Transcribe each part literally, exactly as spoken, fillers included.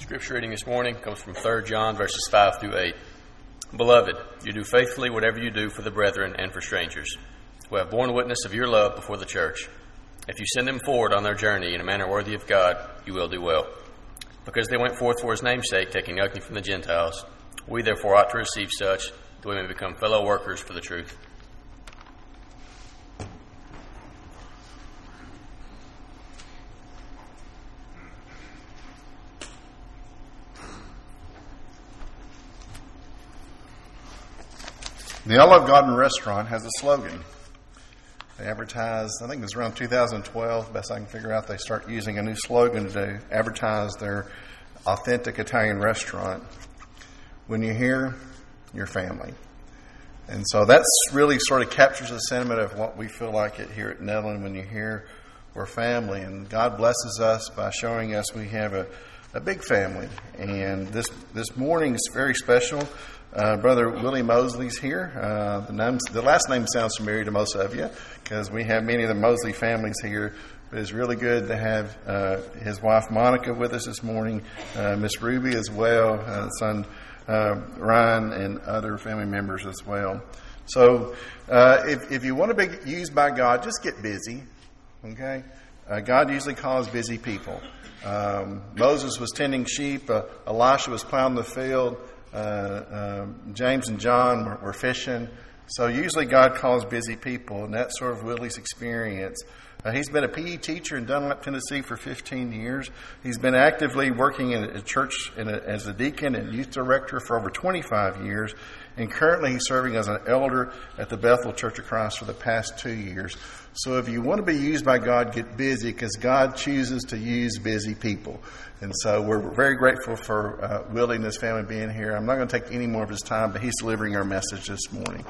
Scripture reading this morning comes from Third John verses five through eight. Beloved, you do faithfully whatever you do for the brethren and for strangers, who have borne witness of your love before the church. If you send them forward on their journey in a manner worthy of God, you will do well. Because they went forth for his name's sake, taking nothing from the Gentiles, we therefore ought to receive such, that we may become fellow workers for the truth. The Olive Garden restaurant has a slogan. They advertise, I think it was around two thousand twelve, best I can figure out, they start using a new slogan to advertise their authentic Italian restaurant. When you're here, you're family. And so that's really sort of captures the sentiment of what we feel like it here at Netherland. When you're here, we're family. And God blesses us by showing us we have a, a big family. And this, this morning is very special. Uh, Brother Willie Mosley's here. Uh, the, names, the last name sounds familiar to most of you because we have many of the Mosley families here. But it's really good to have uh, his wife Monica with us this morning, uh, Miss Ruby as well, uh, son uh, Ryan, and other family members as well. So uh, if, if you want to be used by God, just get busy. Okay, uh, God usually calls busy people. Um, Moses was tending sheep. Uh, Elisha was plowing the field. Uh, um, James and John were, were fishing. So usually God calls busy people, and that's sort of Willie's experience. Uh, he's been a P E teacher in Dunlap, Tennessee for fifteen years. He's been actively working in a church in a, as a deacon and youth director for over twenty-five years. And currently he's serving as an elder at the Bethel Church of Christ for the past two years. So if you want to be used by God, get busy, because God chooses to use busy people. And so we're very grateful for uh, Willie and his family being here. I'm not going to take any more of his time, but he's delivering our message this morning.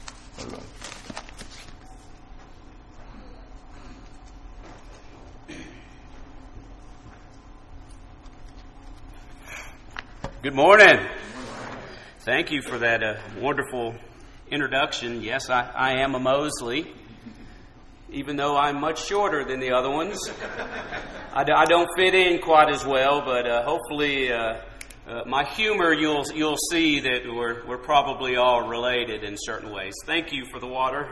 Good morning. Thank you for that uh, wonderful introduction. Yes, I, I am a Mosley, even though I'm much shorter than the other ones. I, I don't fit in quite as well, but uh, hopefully uh, uh, my humor, you'll you'll see that we're we're probably all related in certain ways. Thank you for the water.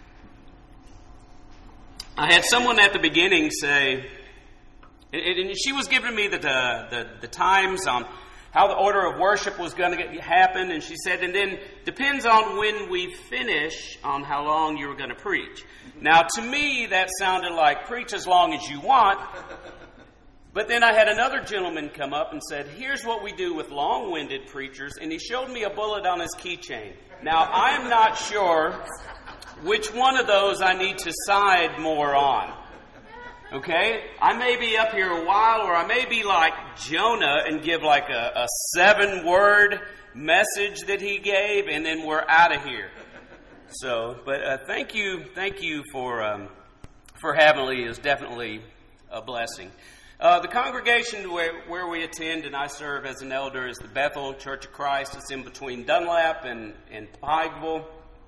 I had someone at the beginning say, and, and she was giving me the the, the, the times on how the order of worship was going to happen, and she said, and then depends on when we finish on how long you were going to preach. Now, to me, that sounded like preach as long as you want, but then I had another gentleman come up and said, here's what we do with long-winded preachers, and he showed me a bullet on his keychain. Now, I'm not sure which one of those I need to side more on. Okay, I may be up here a while, or I may be like Jonah and give like a, a seven-word message that he gave, and then we're out of here. So, but uh, thank you, thank you for um, for having me. Is definitely a blessing. Uh, the congregation where, where we attend and I serve as an elder is the Bethel Church of Christ. It's in between Dunlap and and Pikeville.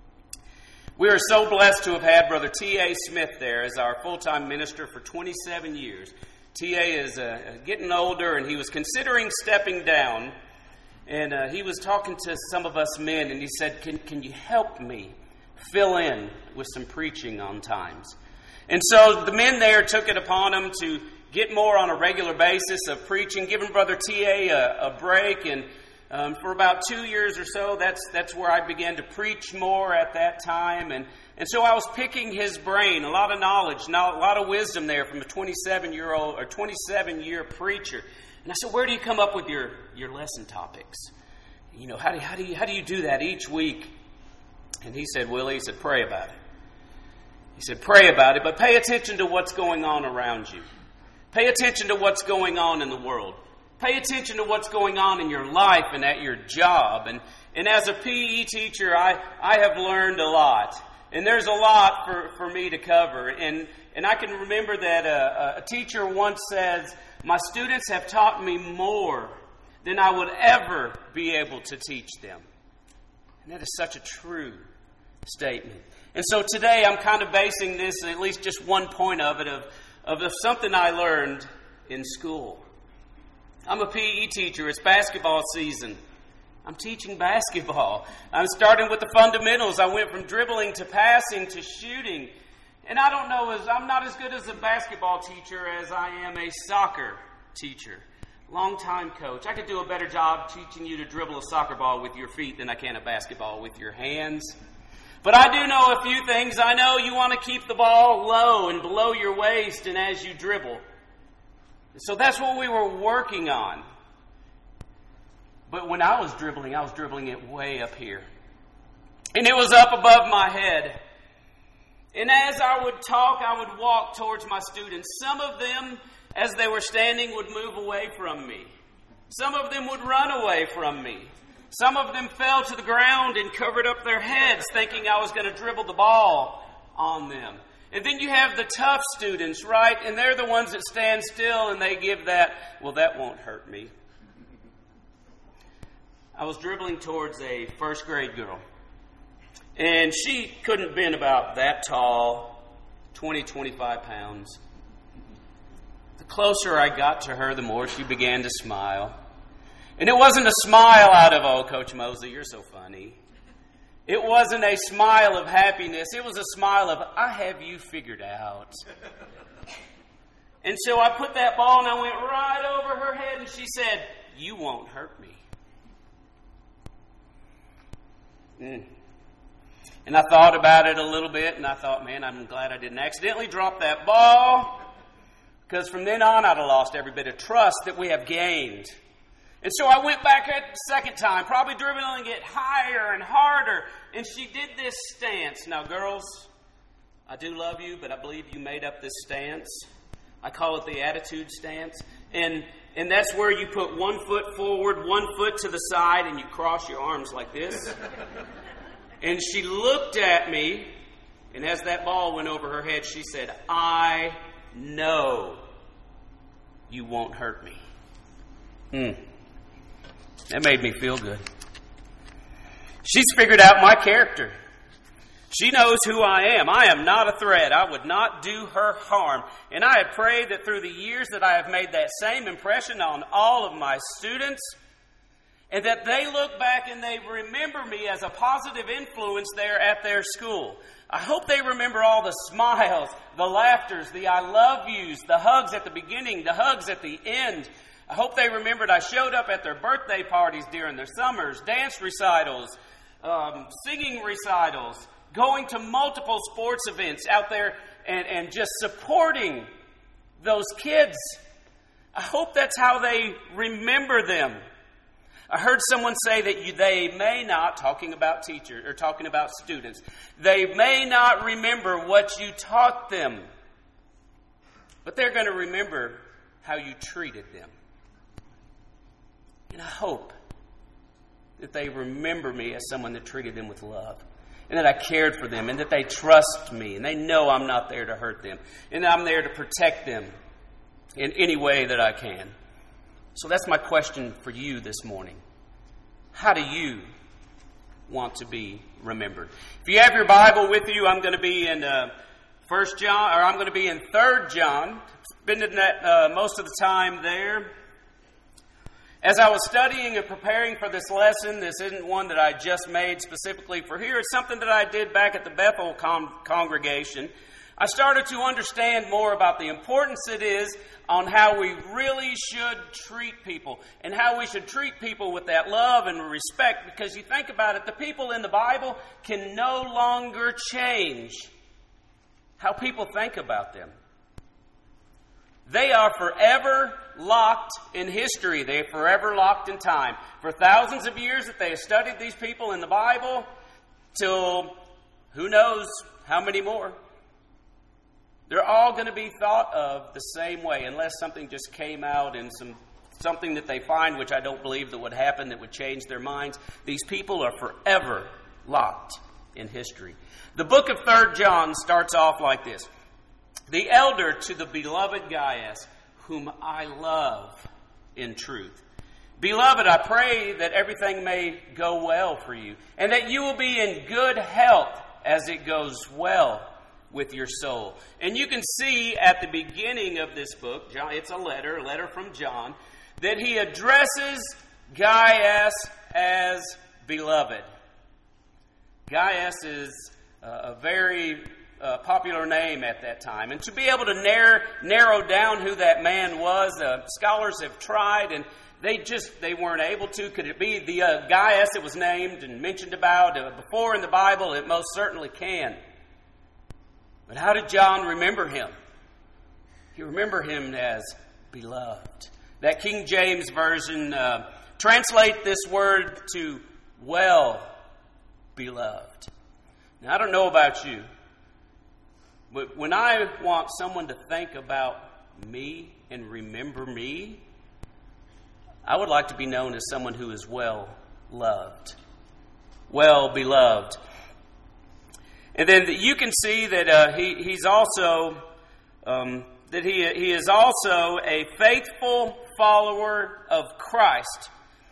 We are so blessed to have had Brother T A Smith there as our full-time minister for twenty-seven years. T A is uh, getting older, and he was considering stepping down. And uh, he was talking to some of us men, and he said, can, can you help me fill in with some preaching on times? And so the men there took it upon him to get more on a regular basis of preaching, giving Brother T A a, a break. And Um, for about two years or so, that's that's where I began to preach more at that time. And, and so I was picking his brain, a lot of knowledge, a lot of wisdom there from a twenty-seven-year-old or twenty-seven-year preacher. And I said, where do you come up with your, your lesson topics? You know, how do, how do you how do you do that each week? And he said, Willie, he said, pray about it. He said, pray about it, but pay attention to what's going on around you. Pay attention to what's going on in the world. Pay attention to what's going on in your life and at your job. And, and as a P E teacher, I, I have learned a lot. And there's a lot for, for me to cover. And, and I can remember that a, a teacher once says, my students have taught me more than I would ever be able to teach them. And that is such a true statement. And so today I'm kind of basing this, at least just one point of it, of, of something I learned in school. I'm a P E teacher. It's basketball season. I'm teaching basketball. I'm starting with the fundamentals. I went from dribbling to passing to shooting. And I don't know, as I'm not as good as a basketball teacher as I am a soccer teacher. Long-time coach. I could do a better job teaching you to dribble a soccer ball with your feet than I can a basketball with your hands. But I do know a few things. I know you want to keep the ball low and below your waist and as you dribble. So that's what we were working on. But when I was dribbling, I was dribbling it way up here. And it was up above my head. And as I would talk, I would walk towards my students. Some of them, as they were standing, would move away from me. Some of them would run away from me. Some of them fell to the ground and covered up their heads, thinking I was going to dribble the ball on them. And then you have the tough students, right? And they're the ones that stand still and they give that, well, that won't hurt me. I was dribbling towards a first grade girl. And she couldn't have been about that tall, twenty, twenty-five pounds. The closer I got to her, the more she began to smile. And it wasn't a smile out of, oh, Coach Mosley, you're so funny. It wasn't a smile of happiness. It was a smile of, I have you figured out. And so I put that ball and I went right over her head and she said, you won't hurt me. Mm. And I thought about it a little bit, and I thought, man, I'm glad I didn't accidentally drop that ball, because from then on, I'd have lost every bit of trust that we have gained. And so I went back a second time, probably dribbling it higher and harder, and she did this stance. Now, girls, I do love you, but I believe you made up this stance. I call it the attitude stance. And and that's where you put one foot forward, one foot to the side, and you cross your arms like this. And she looked at me, and as that ball went over her head, she said, I know you won't hurt me. Hmm. That made me feel good. She's figured out my character. She knows who I am. I am not a threat. I would not do her harm. And I had prayed that through the years that I have made that same impression on all of my students, and that they look back and they remember me as a positive influence there at their school. I hope they remember all the smiles, the laughters, the I love yous, the hugs at the beginning, the hugs at the end. I hope they remembered I showed up at their birthday parties during their summers, dance recitals, um, singing recitals, going to multiple sports events out there and, and just supporting those kids. I hope that's how they remember them. I heard someone say that you, they may not, talking about teachers, or talking about students, they may not remember what you taught them, but they're going to remember how you treated them. And I hope that they remember me as someone that treated them with love, and that I cared for them, and that they trust me, and they know I'm not there to hurt them, and I'm there to protect them in any way that I can. So that's my question for you this morning. How do you want to be remembered? If you have your Bible with you, I'm going to be in uh, First John, or I'm going to be in Third John, spending that uh, most of the time there. As I was studying and preparing for this lesson, this isn't one that I just made specifically for here. It's something that I did back at the Bethel con- congregation. I started to understand more about the importance it is on how we really should treat people, and how we should treat people with that love and respect. Because you think about it, the people in the Bible can no longer change how people think about them. They are forever locked in history. They are forever locked in time. For thousands of years that they have studied these people in the Bible, till who knows how many more. They're all going to be thought of the same way, unless something just came out and some something that they find, which I don't believe that would happen, that would change their minds. These people are forever locked in history. The book of Third John starts off like this. The elder to the beloved Gaius, whom I love in truth. Beloved, I pray that everything may go well for you, and that you will be in good health as it goes well with your soul. And you can see at the beginning of this book, John, it's a letter, a letter from John, that he addresses Gaius as beloved. Gaius is uh, a very uh, popular name at that time. And to be able to narrow, narrow down who that man was, uh, scholars have tried, and they just they weren't able to. Could it be the uh, Gaius that was named and mentioned about uh, before in the Bible? It most certainly can. But how did John remember him? He remembered him as beloved. That King James Version uh, translate this word to well beloved. Now, I don't know about you, but when I want someone to think about me and remember me, I would like to be known as someone who is well loved. Well beloved. And then you can see that uh, he, he's also um, that he he is also a faithful follower of Christ.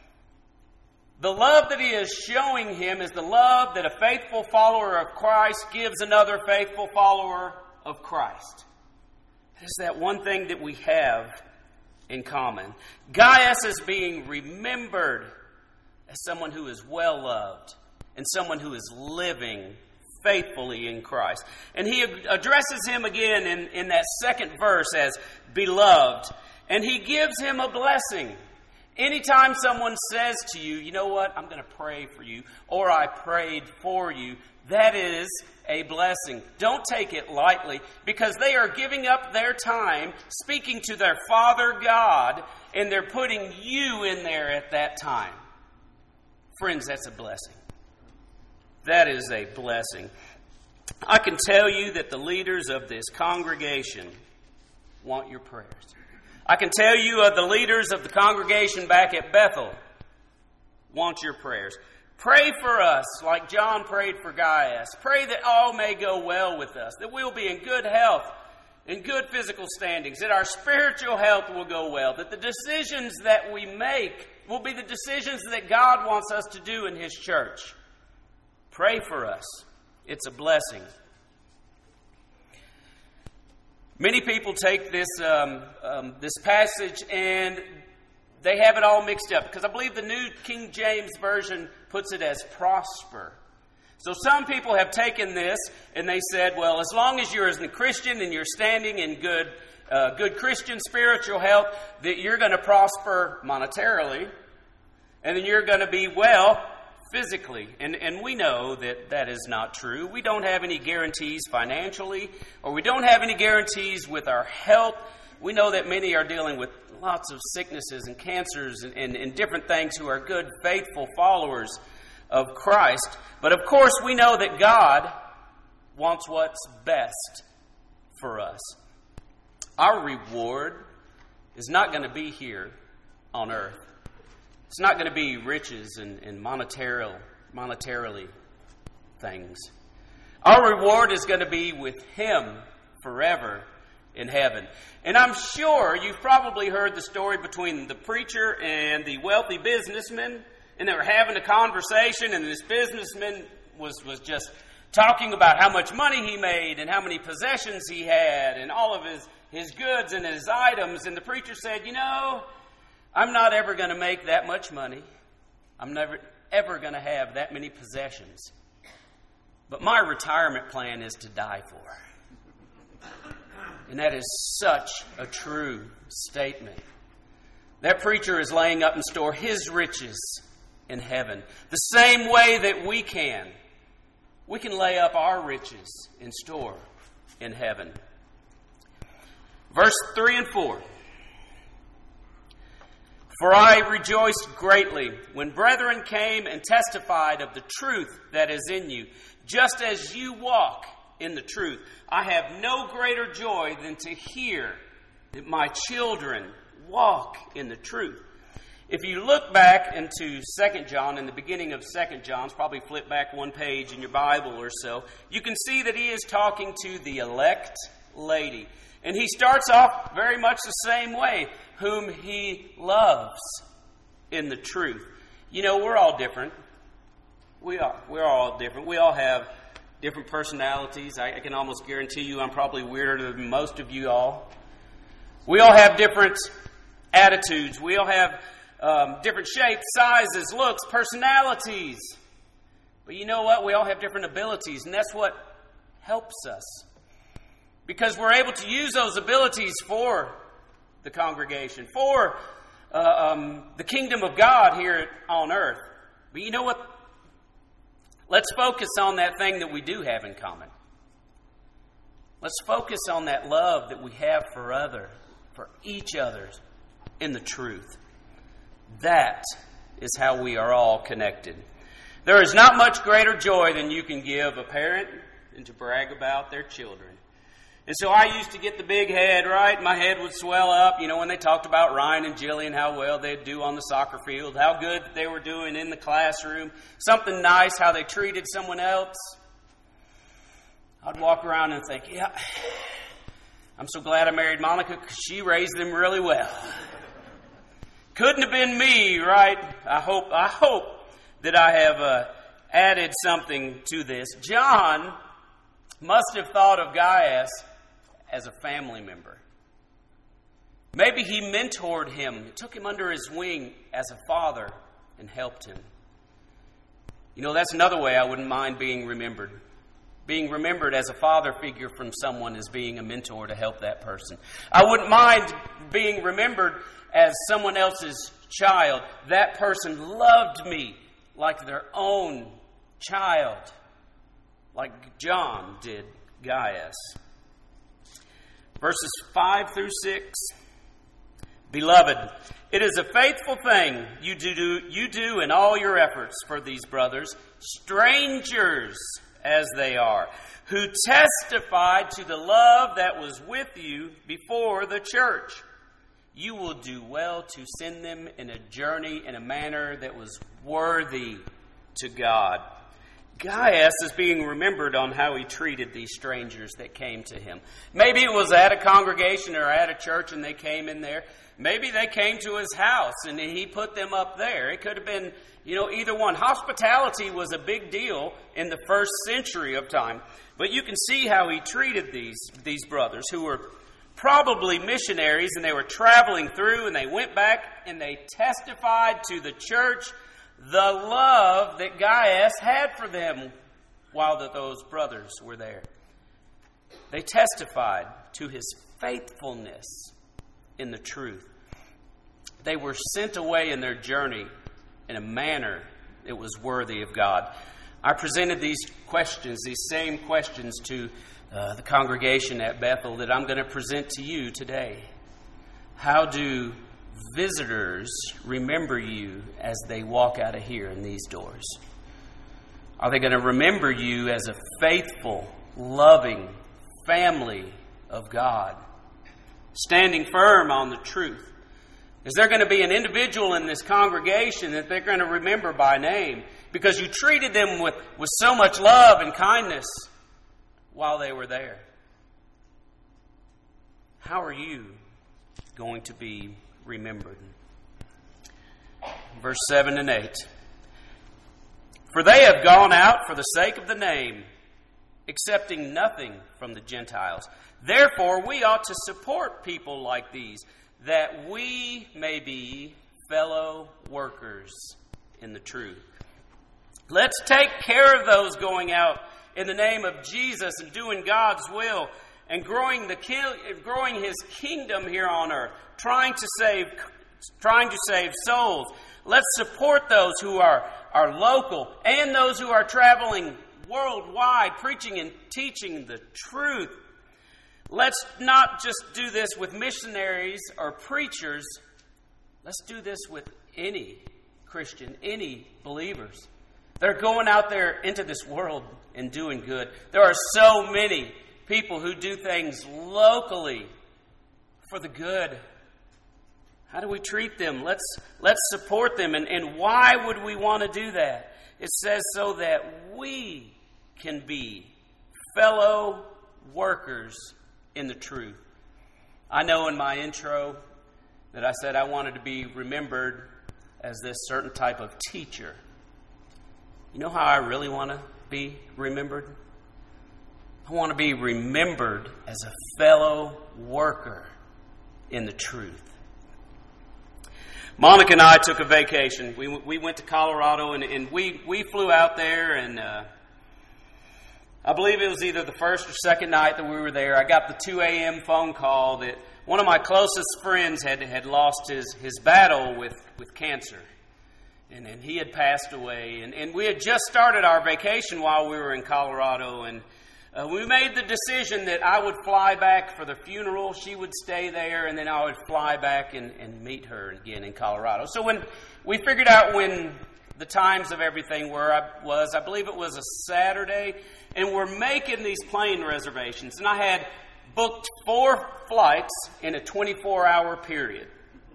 The love that he is showing him is the love that a faithful follower of Christ gives another faithful follower of Christ. It's that one thing that we have in common. Gaius is being remembered as someone who is well loved and someone who is living faithfully in Christ. And he addresses him again in, in that second verse as beloved. And he gives him a blessing. Anytime someone says to you, you know what, I'm going to pray for you, or I prayed for you, that is a blessing. Don't take it lightly, because they are giving up their time speaking to their Father God, and they're putting you in there at that time. Friends, that's a blessing. That is a blessing. I can tell you that the leaders of this congregation want your prayers. I can tell you uh, the leaders of the congregation back at Bethel want your prayers. Pray for us like John prayed for Gaius. Pray that all may go well with us, that we'll be in good health, in good physical standings, that our spiritual health will go well, that the decisions that we make will be the decisions that God wants us to do in His church. Pray for us. It's a blessing. Many people take this um, um, this passage and they have it all mixed up, because I believe the New King James Version puts it as prosper. So some people have taken this and they said, well, as long as you're a Christian and you're standing in good, uh, good Christian spiritual health, that you're going to prosper monetarily, and then you're going to be well physically. And, and we know that that is not true. We don't have any guarantees financially, or we don't have any guarantees with our health. We know that many are dealing with lots of sicknesses and cancers and, and, and different things who are good, faithful followers of Christ. But of course, we know that God wants what's best for us. Our reward is not going to be here on earth. It's not going to be riches and, and monetarily, monetarily things. Our reward is going to be with Him forever in heaven. And I'm sure you've probably heard the story between the preacher and the wealthy businessman, and they were having a conversation, and this businessman was, was just talking about how much money he made and how many possessions he had and all of his, his goods and his items. And the preacher said, you know, I'm not ever going to make that much money. I'm never ever going to have that many possessions. But my retirement plan is to die for. And that is such a true statement. That preacher is laying up in store his riches in heaven. The same way that we can. We can lay up our riches in store in heaven. Verse three and four. For I rejoiced greatly when brethren came and testified of the truth that is in you, just as you walk in the truth. I have no greater joy than to hear that my children walk in the truth. If you look back into Second John, in the beginning of Second John, probably flip back one page in your Bible or so, you can see that he is talking to the elect lady. And he starts off very much the same way, whom he loves in the truth. You know, we're all different. We are. We're all different. We all have different personalities. I, I can almost guarantee you I'm probably weirder than most of you all. We all have different attitudes. We all have um, different shapes, sizes, looks, personalities. But you know what? We all have different abilities, and that's what helps us. Because we're able to use those abilities for the congregation, for uh, um, the kingdom of God here on earth. But you know what? Let's focus on that thing that we do have in common. Let's focus on that love that we have for other, for each other in the truth. That is how we are all connected. There is not much greater joy than you can give a parent than to brag about their children. And so I used to get the big head, right? My head would swell up, you know, when they talked about Ryan and Jillian, how well they'd do on the soccer field, how good they were doing in the classroom, something nice, how they treated someone else. I'd walk around and think, yeah, I'm so glad I married Monica because she raised them really well. Couldn't have been me, right? I hope, I hope that I have uh, added something to this. John must have thought of Gaius as a family member. Maybe he mentored him, took him under his wing as a father, and helped him. You know, that's another way I wouldn't mind being remembered. Being remembered as a father figure from someone as being a mentor to help that person. I wouldn't mind being remembered as someone else's child. That person loved me like their own child, like John did Gaius. Verses five through six. Beloved, it is a faithful thing you do, you do in all your efforts for these brothers, strangers as they are, who testified to the love that was with you before the church. You will do well to send them in a journey in a manner that was worthy to God. Gaius is being remembered on how he treated these strangers that came to him. Maybe it was at a congregation or at a church and they came in there. Maybe they came to his house and he put them up there. It could have been, you know, either one. Hospitality was a big deal in the first century of time. But you can see how he treated these, these brothers who were probably missionaries, and they were traveling through, and they went back and they testified to the church the love that Gaius had for them while the, those brothers were there. They testified to his faithfulness in the truth. They were sent away in their journey in a manner that was worthy of God. I presented these questions, these same questions to uh, the congregation at Bethel that I'm going to present to you today. How do visitors remember you as they walk out of here in these doors? Are they going to remember you as a faithful, loving family of God, standing firm on the truth? Is there going to be an individual in this congregation that they're going to remember by name because you treated them with, with so much love and kindness while they were there? How are you going to be remembered? Verse seven and eight. For they have gone out for the sake of the name, accepting nothing from the Gentiles. Therefore, we ought to support people like these, that we may be fellow workers in the truth. Let's take care of those going out in the name of Jesus and doing God's will and growing the growing His kingdom here on earth, trying to save trying to save souls. Let's support those who are, are local and those who are traveling worldwide, preaching and teaching the truth. Let's not just do this with missionaries or preachers. Let's do this with any Christian, any believers. They're going out there into this world and doing good. There are so many people who do things locally for the good. How do we treat them? Let's let's support them. And, and why would we want to do that? It says so that we can be fellow workers in the truth. I know in my intro that I said I wanted to be remembered as this certain type of teacher. You know how I really want to be remembered? I want to be remembered as a fellow worker in the truth. Monica and I took a vacation. We we went to Colorado, and, and we, we flew out there, and uh, I believe it was either the first or second night that we were there. I got the two a.m. phone call that one of my closest friends had had lost his, his battle with, with cancer. And, and he had passed away. And, and we had just started our vacation while we were in Colorado, and Uh, we made the decision that I would fly back for the funeral, she would stay there, and then I would fly back and, and meet her again in Colorado. So when we figured out when the times of everything were, I was, I believe it was a Saturday, and we're making these plane reservations. And I had booked four flights in a twenty-four hour period.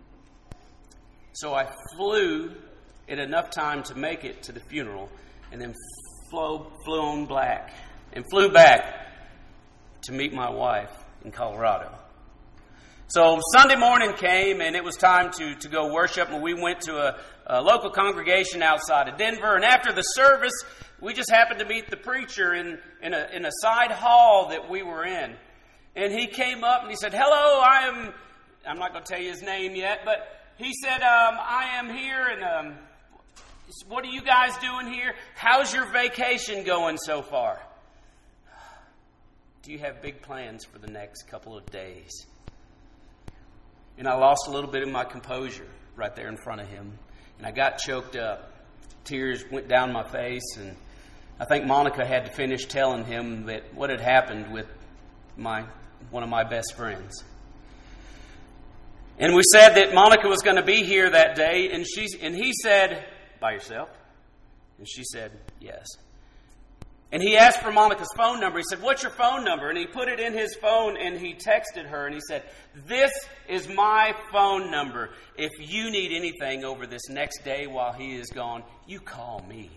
So I flew in enough time to make it to the funeral, and then flew, flew on back. And flew back to meet my wife in Colorado. So Sunday morning came, and it was time to, to go worship. And we went to a, a local congregation outside of Denver. And after the service, we just happened to meet the preacher in, in, a, in a side hall that we were in. And he came up and he said, "Hello, I am," I'm not going to tell you his name yet, but he said, um, "I am here, and um, what are you guys doing here? How's your vacation going so far? Do you have big plans for the next couple of days?" And I lost a little bit of my composure right there in front of him. And I got choked up. Tears went down my face. And I think Monica had to finish telling him that what had happened with my one of my best friends. And we said that Monica was going to be here that day. And she and he said, "By yourself?" And she said, "Yes." And he asked for Monica's phone number. He said, "What's your phone number?" And he put it in his phone, and he texted her, and he said, "This is my phone number. If you need anything over this next day while he is gone, you call me."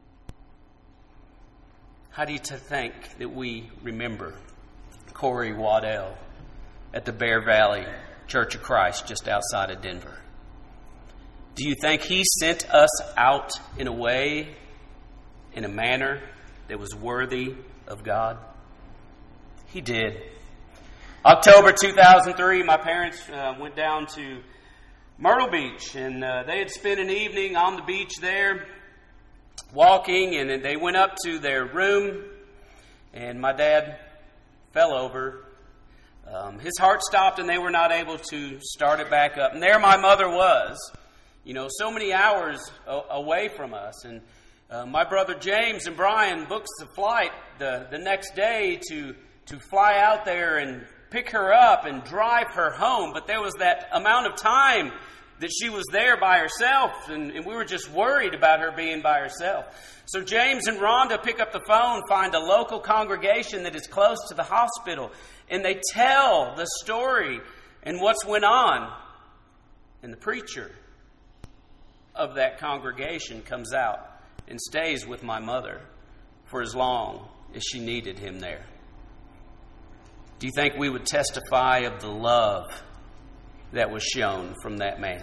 How do you think that we remember Corey Waddell at the Bear Valley Church of Christ just outside of Denver? Do you think he sent us out in a way, in a manner that was worthy of God? He did. October two thousand three, my parents uh, went down to Myrtle Beach, and uh, they had spent an evening on the beach there, walking, and then they went up to their room, and my dad fell over. Um, his heart stopped, and they were not able to start it back up. And there my mother was, you know, so many hours o- away from us, and Uh, my brother James and Brian booked the flight the, the next day to, to fly out there and pick her up and drive her home. But there was that amount of time that she was there by herself, and, and we were just worried about her being by herself. So James and Rhonda pick up the phone, find a local congregation that is close to the hospital, and they tell the story and what's went on. And the preacher of that congregation comes out and stays with my mother for as long as she needed him there. Do you think we would testify of the love that was shown from that man?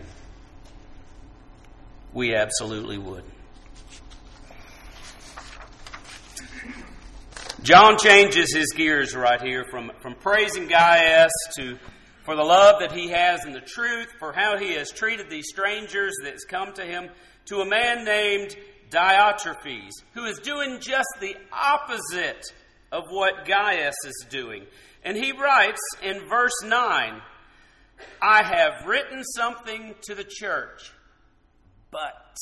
We absolutely would. John changes his gears right here from, from praising Gaius to for the love that he has in the truth, for how he has treated these strangers that's come to him, to a man named Diotrephes, who is doing just the opposite of what Gaius is doing. And he writes in verse nine, "I have written something to the church, but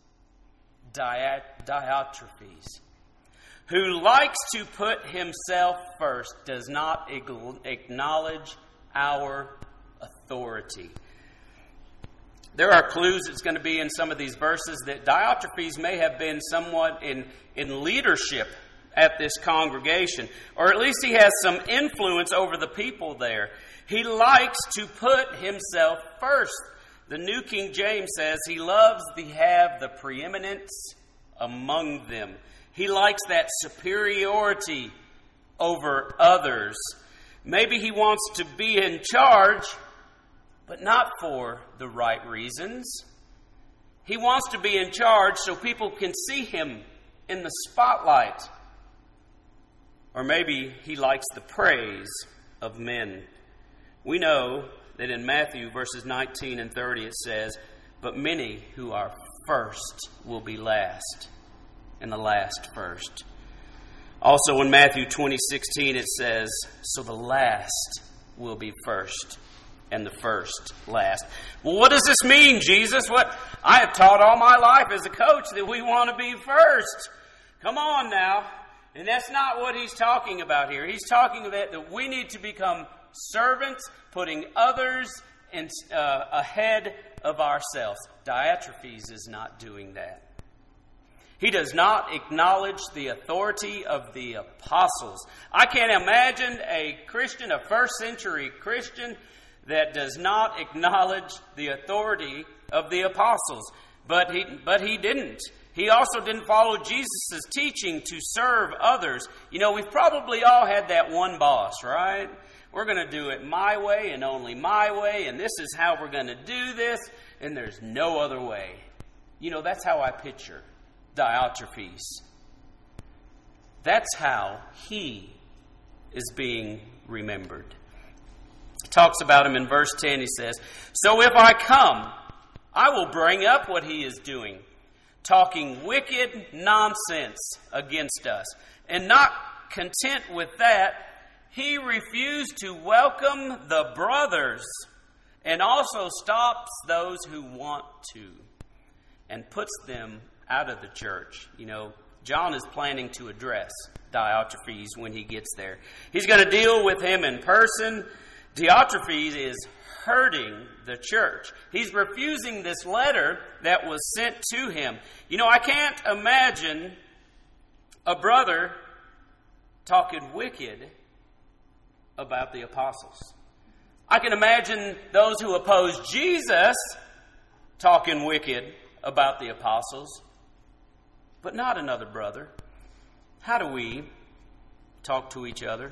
Diotrephes, who likes to put himself first, does not acknowledge our authority." There are clues that's going to be in some of these verses that Diotrephes may have been somewhat in, in leadership at this congregation, or at least he has some influence over the people there. He likes to put himself first. The New King James says he loves to have the preeminence among them. He likes that superiority over others. Maybe he wants to be in charge, but not for the right reasons. He wants to be in charge so people can see him in the spotlight. Or maybe he likes the praise of men. We know that in Matthew verses nineteen and thirty it says, "But many who are first will be last, and the last first." Also in Matthew twenty sixteen it says, "So the last will be first, and the first last." Well, what does this mean, Jesus? What I have taught all my life as a coach that we want to be first. Come on now. And that's not what he's talking about here. He's talking about that we need to become servants, putting others in, uh, ahead of ourselves. Diotrephes is not doing that. He does not acknowledge the authority of the apostles. I can't imagine a Christian, a first century Christian, that does not acknowledge the authority of the apostles. But he, but he didn't. He also didn't follow Jesus' teaching to serve others. You know, we've probably all had that one boss, right? We're going to do it my way and only my way, and this is how we're going to do this, and there's no other way. You know, that's how I picture Diotrephes. That's how he is being remembered. He talks about him in verse ten. He says, "So if I come, I will bring up what he is doing, talking wicked nonsense against us." And not content with that, he refused to welcome the brothers and also stops those who want to and puts them out of the church. You know, John is planning to address Diotrephes when he gets there. He's going to deal with him in person. Diotrephes is hurting the church. He's refusing this letter that was sent to him. You know, I can't imagine a brother talking wicked about the apostles. I can imagine those who oppose Jesus talking wicked about the apostles, but not another brother. How do we talk to each other?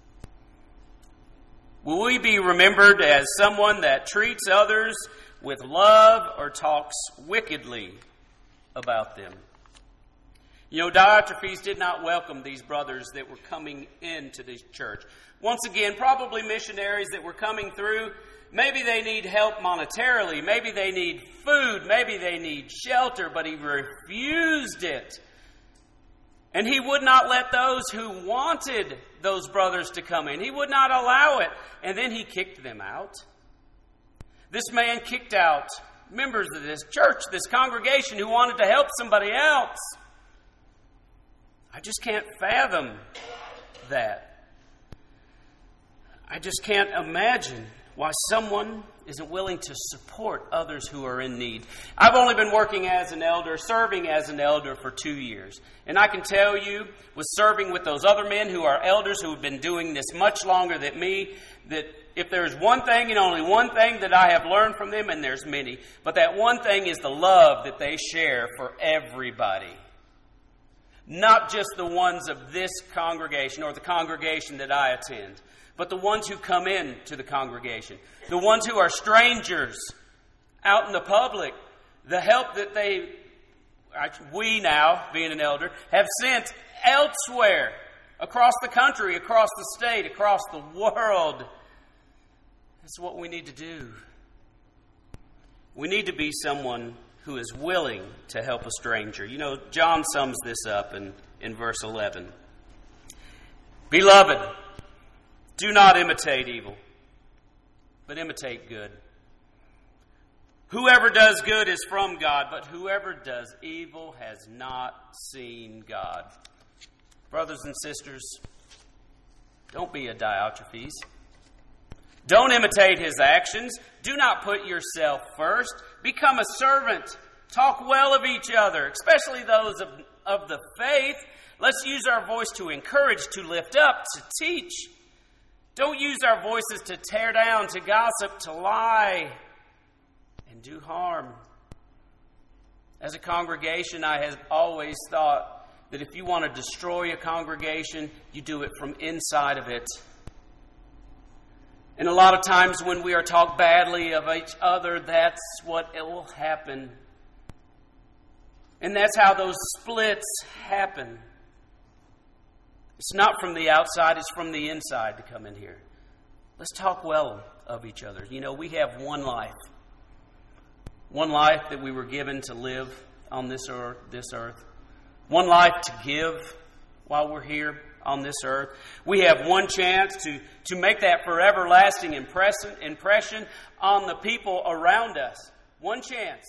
Will we be remembered as someone that treats others with love or talks wickedly about them? You know, Diotrephes did not welcome these brothers that were coming into this church. Once again, probably missionaries that were coming through. Maybe they need help monetarily. Maybe they need food. Maybe they need shelter. But he refused it. And he would not let those who wanted those brothers to come in. He would not allow it. And then he kicked them out. This man kicked out members of this church, this congregation who wanted to help somebody else. I just can't fathom that. I just can't imagine why someone isn't willing to support others who are in need. I've only been working as an elder, serving as an elder for two years. And I can tell you, with serving with those other men who are elders who have been doing this much longer than me, that if there's one thing and only one thing that I have learned from them, and there's many, but that one thing is the love that they share for everybody. Not just the ones of this congregation or the congregation that I attend, but the ones who come in to the congregation, the ones who are strangers out in the public, the help that they, we now, being an elder, have sent elsewhere, across the country, across the state, across the world. That's what we need to do. We need to be someone who is willing to help a stranger. You know, John sums this up in, in verse eleven. "Beloved, do not imitate evil, but imitate good. Whoever does good is from God, but whoever does evil has not seen God." Brothers and sisters, don't be a Diotrephes. Don't imitate his actions. Do not put yourself first. Become a servant. Talk well of each other, especially those of, of the faith. Let's use our voice to encourage, to lift up, to teach. Don't use our voices to tear down, to gossip, to lie, and do harm. As a congregation, I have always thought that if you want to destroy a congregation, you do it from inside of it. And a lot of times when we are talked badly of each other, that's what it will happen. And that's how those splits happen. It's not from the outside, it's from the inside to come in here. Let's talk well of each other. You know, we have one life. One life that we were given to live on this earth, this earth. One life to give while we're here on this earth. We have one chance to, to make that forever lasting impression, impression on the people around us. One chance.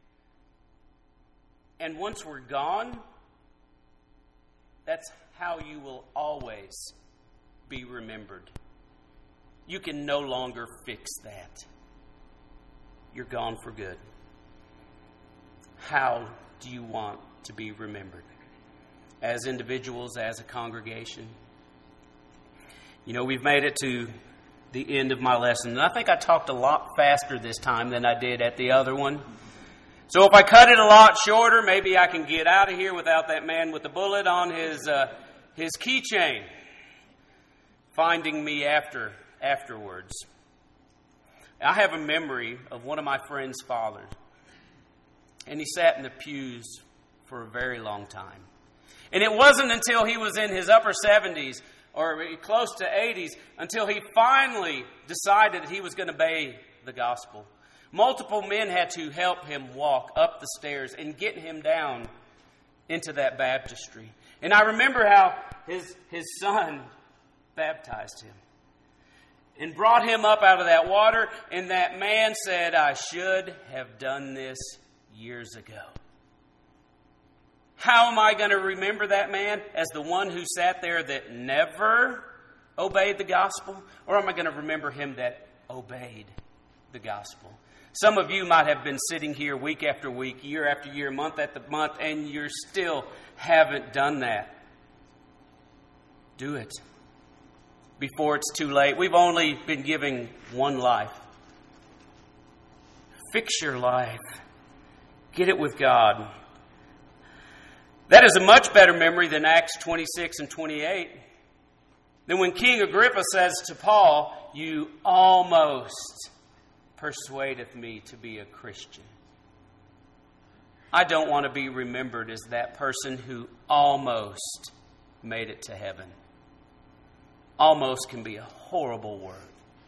And once we're gone, that's how you will always be remembered. You can no longer fix that. You're gone for good. How do you want to be remembered? As individuals, as a congregation? You know, we've made it to the end of my lesson. And I think I talked a lot faster this time than I did at the other one. So if I cut it a lot shorter, maybe I can get out of here without that man with the bullet on his uh, his keychain finding me after afterwards. I have a memory of one of my friend's fathers. And he sat in the pews for a very long time. And it wasn't until he was in his upper seventies or close to eighties until he finally decided that he was going to obey the gospel. Multiple men had to help him walk up the stairs and get him down into that baptistry. And I remember how his, his son baptized him and brought him up out of that water. And that man said, I should have done this years ago. How am I going to remember that man? As the one who sat there that never obeyed the gospel? Or am I going to remember him that obeyed the gospel? Some of you might have been sitting here week after week, year after year, month after month, and you still haven't done that. Do it before it's too late. We've only been given one life. Fix your life. Get it with God. That is a much better memory than Acts twenty-six and twenty-eight. Then when King Agrippa says to Paul, you almost persuadeth me to be a Christian. I don't want to be remembered as that person who almost made it to heaven. Almost can be a horrible word.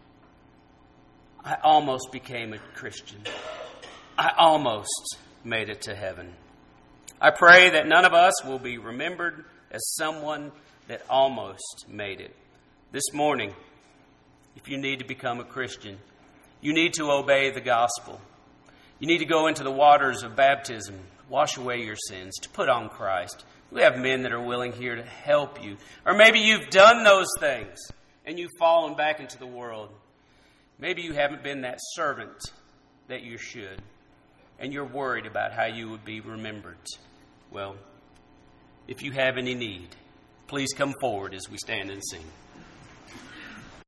I almost became a Christian. I almost made it to heaven. I pray that none of us will be remembered as someone that almost made it. This morning, if you need to become a Christian, you need to obey the gospel. You need to go into the waters of baptism, wash away your sins, to put on Christ. We have men that are willing here to help you. Or maybe you've done those things and you've fallen back into the world. Maybe you haven't been that servant that you should, and you're worried about how you would be remembered. Well, if you have any need, please come forward as we stand and sing.